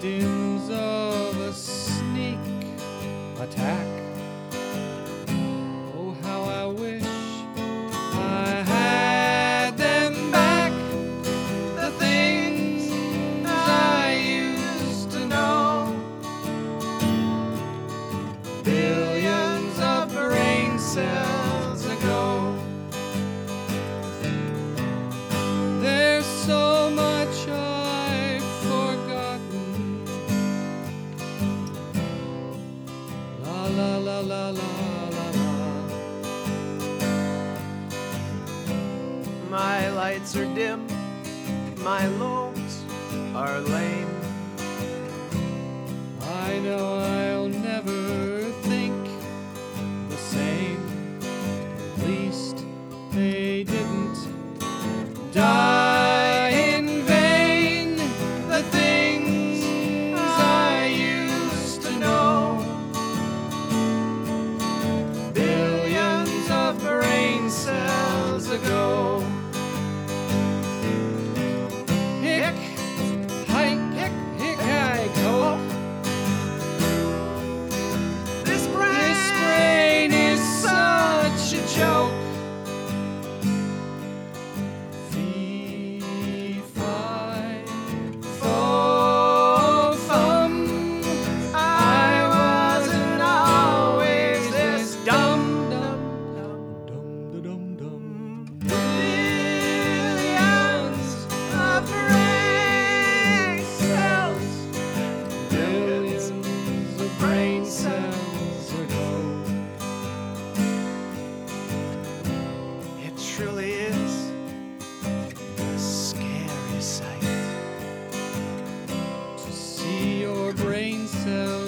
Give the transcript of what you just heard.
victims of a sneak attack. Oh, how I wish I had them back, the things I used to know. Billions of brain cells ago. There's so much I've forgotten. La la la la la la la. My lights are dim, my lobes are lame. I know I'll never think the same. At least they didn't die in vain. The things I used to know. Billions of brain cells ago. Hick, hike, hick, hike, ho. This This brain is such a joke. Fee, fi, fo, fum. I wasn't always this dumb, dumb, dumb, dumb, dumb, dumb. Billions of brain cells. Billions of brain cells ago. It truly is a scary sight. To see your brain cells